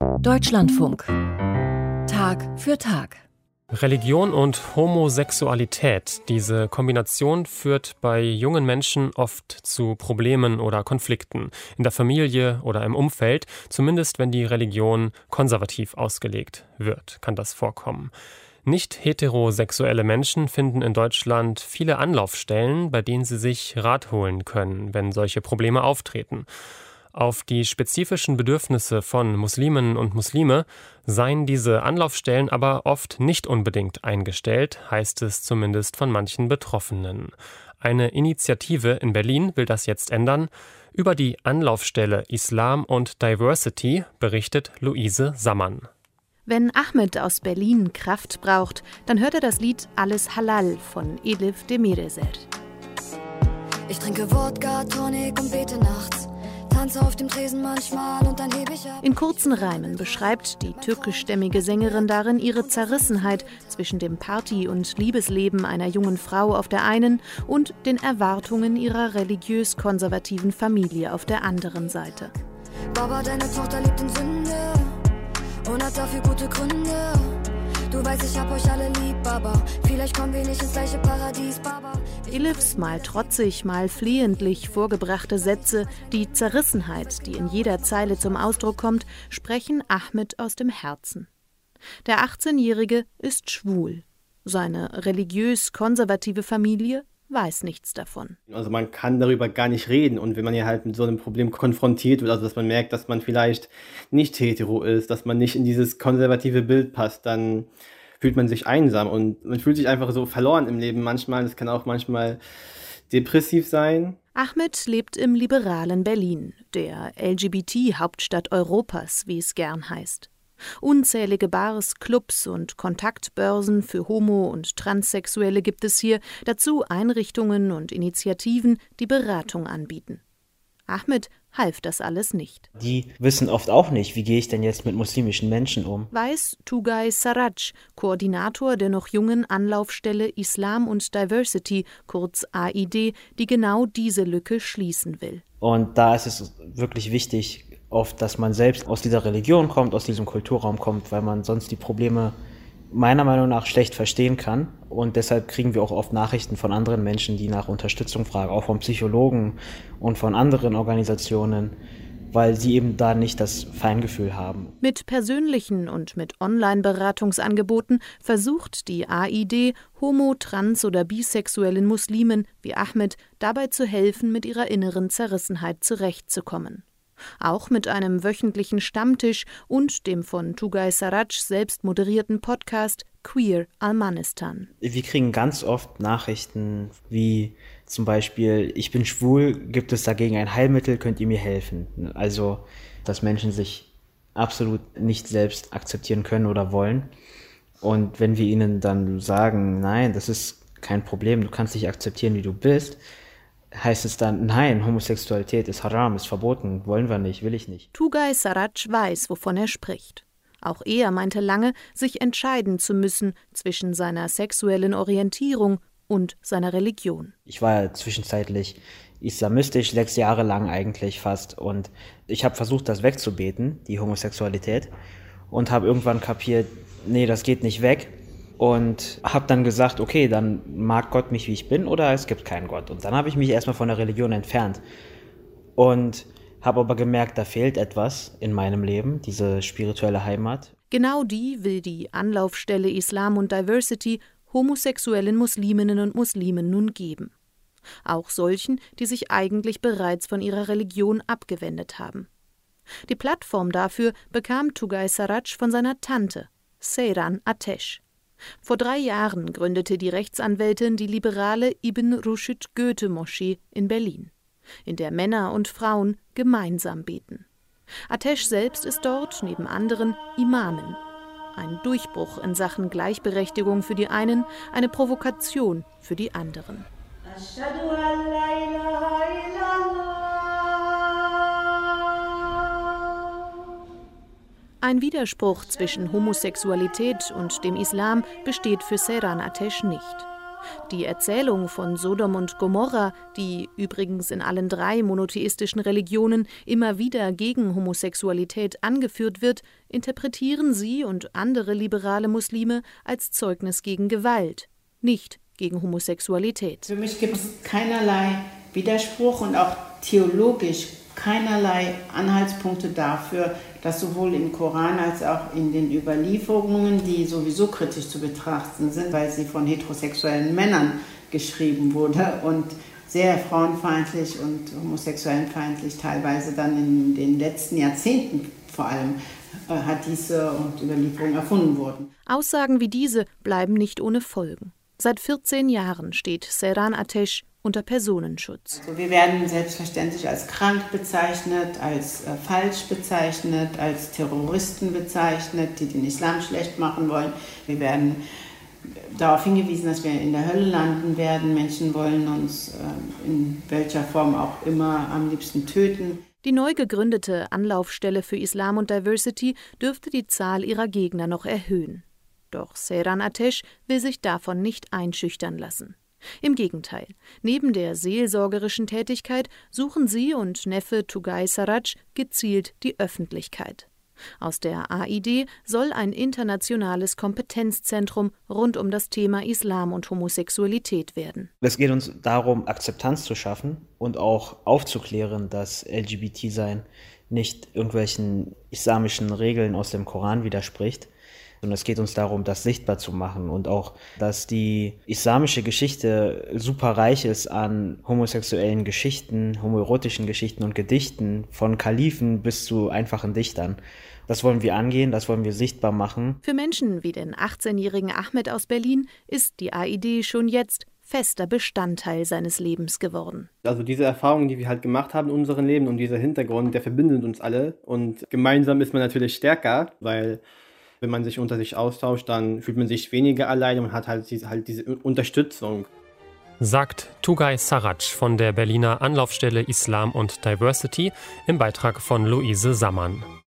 Deutschlandfunk. Tag für Tag. Religion und Homosexualität. Diese Kombination führt bei jungen Menschen oft zu Problemen oder Konflikten. In der Familie oder im Umfeld, zumindest wenn die Religion konservativ ausgelegt wird, kann das vorkommen. Nicht heterosexuelle Menschen finden in Deutschland viele Anlaufstellen, bei denen sie sich Rat holen können, wenn solche Probleme auftreten. Auf die spezifischen Bedürfnisse von Musliminnen und Muslime seien diese Anlaufstellen aber oft nicht unbedingt eingestellt, heißt es zumindest von manchen Betroffenen. Eine Initiative in Berlin will das jetzt ändern. Über die Anlaufstelle Islam und Diversity berichtet Luise Sammann. Wenn Ahmed aus Berlin Kraft braucht, dann hört er das Lied Alles Halal von Elif Demirezer. Ich trinke Wodka, Tonic und bete nachts. Tanze auf dem Tresen manchmal und dann hebe ich ab. In kurzen Reimen beschreibt die türkischstämmige Sängerin darin ihre Zerrissenheit zwischen dem Party- und Liebesleben einer jungen Frau auf der einen und den Erwartungen ihrer religiös-konservativen Familie auf der anderen Seite. Baba, deine Tochter lebt in Sünde und hat dafür gute Gründe. Du weißt, ich hab euch alle lieb, Baba. Vielleicht kommen wir nicht ins gleiche Paradies, Baba. Elifs mal trotzig, mal flehentlich vorgebrachte Sätze, die Zerrissenheit, die in jeder Zeile zum Ausdruck kommt, sprechen Ahmed aus dem Herzen. Der 18-Jährige ist schwul. Seine religiös-konservative Familie weiß nichts davon. Also man kann darüber gar nicht reden, und wenn man ja halt mit so einem Problem konfrontiert wird, also dass man merkt, dass man vielleicht nicht hetero ist, dass man nicht in dieses konservative Bild passt, dann fühlt man sich einsam und man fühlt sich einfach so verloren im Leben manchmal. Das kann auch manchmal depressiv sein. Ahmed lebt im liberalen Berlin, der LGBT-Hauptstadt Europas, wie es gern heißt. Unzählige Bars, Clubs und Kontaktbörsen für Homo- und Transsexuelle gibt es hier, dazu Einrichtungen und Initiativen, die Beratung anbieten. Ahmed half das alles nicht. Die wissen oft auch nicht, wie gehe ich denn jetzt mit muslimischen Menschen um. Weiß Tugay Sarraç, Koordinator der noch jungen Anlaufstelle Islam und Diversity, kurz AID, die genau diese Lücke schließen will. Und da ist es wirklich wichtig, oft, dass man selbst aus dieser Religion kommt, aus diesem Kulturraum kommt, weil man sonst die Probleme meiner Meinung nach schlecht verstehen kann. Und deshalb kriegen wir auch oft Nachrichten von anderen Menschen, die nach Unterstützung fragen, auch von Psychologen und von anderen Organisationen, weil sie eben da nicht das Feingefühl haben. Mit persönlichen und mit Online-Beratungsangeboten versucht die AID, homo-, trans- oder bisexuellen Muslimen wie Ahmed dabei zu helfen, mit ihrer inneren Zerrissenheit zurechtzukommen. Auch mit einem wöchentlichen Stammtisch und dem von Tugay Sarraç selbst moderierten Podcast Queer Almanistan. Wir kriegen ganz oft Nachrichten wie zum Beispiel: Ich bin schwul, gibt es dagegen ein Heilmittel, könnt ihr mir helfen? Also, dass Menschen sich absolut nicht selbst akzeptieren können oder wollen. Und wenn wir ihnen dann sagen, nein, das ist kein Problem, du kannst dich akzeptieren, wie du bist, heißt es dann, nein, Homosexualität ist haram, ist verboten, wollen wir nicht, will ich nicht. Tugay Sarraç weiß, wovon er spricht. Auch er meinte lange, sich entscheiden zu müssen zwischen seiner sexuellen Orientierung und seiner Religion. Ich war ja zwischenzeitlich islamistisch, 6 Jahre lang eigentlich fast, und ich habe versucht, das wegzubeten, die Homosexualität, und habe irgendwann kapiert, nee, das geht nicht weg. Und habe dann gesagt, okay, dann mag Gott mich, wie ich bin, oder es gibt keinen Gott. Und dann habe ich mich erstmal von der Religion entfernt und habe aber gemerkt, da fehlt etwas in meinem Leben, diese spirituelle Heimat. Genau die will die Anlaufstelle Islam und Diversity homosexuellen Musliminnen und Muslimen nun geben. Auch solchen, die sich eigentlich bereits von ihrer Religion abgewendet haben. Die Plattform dafür bekam Tugay Sarraç von seiner Tante, Seyran Ateş. Vor 3 Jahren gründete die Rechtsanwältin die liberale Ibn Rushd Goethe-Moschee in Berlin, in der Männer und Frauen gemeinsam beten. Ateş selbst ist dort neben anderen Imamen. Ein Durchbruch in Sachen Gleichberechtigung für die einen, eine Provokation für die anderen. Ein Widerspruch zwischen Homosexualität und dem Islam besteht für Seyran Ateş nicht. Die Erzählung von Sodom und Gomorra, die übrigens in allen 3 monotheistischen Religionen immer wieder gegen Homosexualität angeführt wird, interpretieren sie und andere liberale Muslime als Zeugnis gegen Gewalt, nicht gegen Homosexualität. Für mich gibt es keinerlei Widerspruch und auch theologisch keinerlei Anhaltspunkte dafür, dass sowohl im Koran als auch in den Überlieferungen, die sowieso kritisch zu betrachten sind, weil sie von heterosexuellen Männern geschrieben wurde und sehr frauenfeindlich und homosexuellenfeindlich teilweise dann in den letzten Jahrzehnten vor allem Hadithe und Überlieferungen erfunden wurden. Aussagen wie diese bleiben nicht ohne Folgen. Seit 14 Jahren steht Seyran Atesh unter Personenschutz. Also wir werden selbstverständlich als krank bezeichnet, als falsch bezeichnet, als Terroristen bezeichnet, die den Islam schlecht machen wollen. Wir werden darauf hingewiesen, dass wir in der Hölle landen werden. Menschen wollen uns in welcher Form auch immer am liebsten töten. Die neu gegründete Anlaufstelle für Islam und Diversity dürfte die Zahl ihrer Gegner noch erhöhen. Doch Seyran Atesh will sich davon nicht einschüchtern lassen. Im Gegenteil, neben der seelsorgerischen Tätigkeit suchen sie und Neffe Tugay Sarraj gezielt die Öffentlichkeit. Aus der AID soll ein internationales Kompetenzzentrum rund um das Thema Islam und Homosexualität werden. Es geht uns darum, Akzeptanz zu schaffen und auch aufzuklären, dass LGBT-Sein nicht irgendwelchen islamischen Regeln aus dem Koran widerspricht. Und es geht uns darum, das sichtbar zu machen und auch, dass die islamische Geschichte super reich ist an homosexuellen Geschichten, homoerotischen Geschichten und Gedichten, von Kalifen bis zu einfachen Dichtern. Das wollen wir angehen, das wollen wir sichtbar machen. Für Menschen wie den 18-jährigen Ahmed aus Berlin ist die AID schon jetzt fester Bestandteil seines Lebens geworden. Also diese Erfahrungen, die wir halt gemacht haben in unserem Leben und dieser Hintergrund, der verbindet uns alle. Und gemeinsam ist man natürlich stärker, weil wenn man sich unter sich austauscht, dann fühlt man sich weniger alleine und hat halt diese Unterstützung. Sagt Tugay Sarraj von der Berliner Anlaufstelle Islam und Diversity im Beitrag von Luise Sammann.